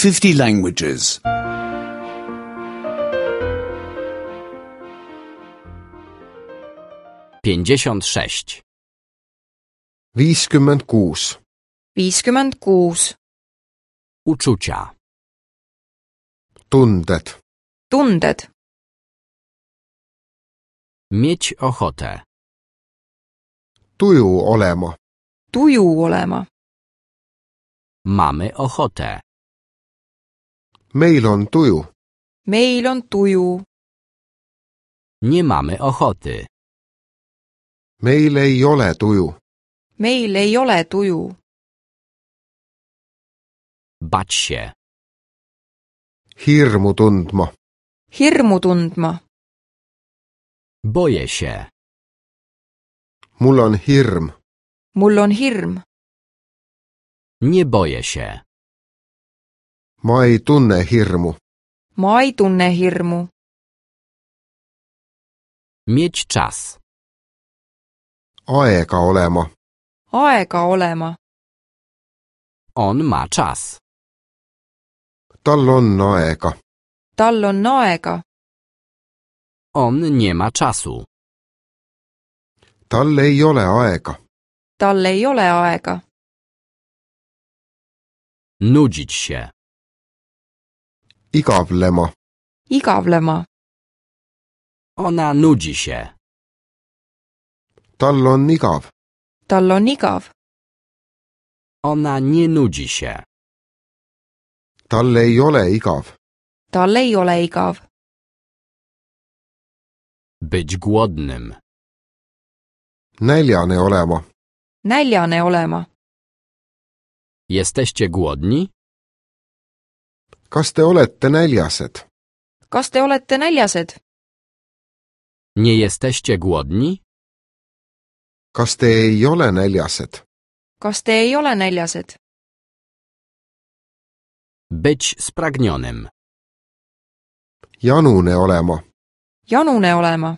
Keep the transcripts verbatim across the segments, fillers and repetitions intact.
fifty languages. pięćdziesiąt sześć. viiskümmend kuus. viiskümmend kuus. Uczucia. Tunded. Tunded. Mieć ochotę. Tuju olema. Tuju olema. Mamy ochotę. Meil on tuju. Meil on tuju. Nie mamy ochoty. Meil ei ole tuju. Meil ei ole tuju. Bać się. Hirmu tundma. Hirmu tundma. Boję się. Mul on hirm. Mul on hirm. Nie boję się. Ma ei tunne hirmu. Ma ei tunne hirmu. Mieć czas. Aega olema. Aega olema. On ma czas. Tal on aega. Tal on aega. On nie ma czasu. Tal ei ole aega. Tal ei ole aega. Nudzić się. Igavlema. Igavlema. Ona nudzi się. Tal on igav. Tal on igav. Ona nie nudzi się. Tal ei ole igav. Tal ei ole igav. Być głodnym. Näljane olema. Näljane olema. Jesteście głodni? Kas te olete näljased? Kas te olete näljased? Nie jesteście głodni? Kas te ei ole näljased? Kas te ei ole näljased? Być spragnionym. Janune olema. Janune olema.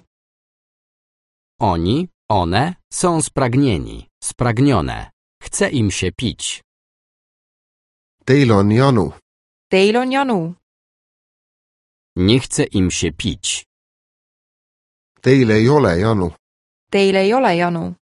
Oni, one są spragnieni, spragnione. Chce im się pić. Teil on janu. Teil on janu. Nie chce im się pić. Teil ei ole janu. Teil ei ole janu.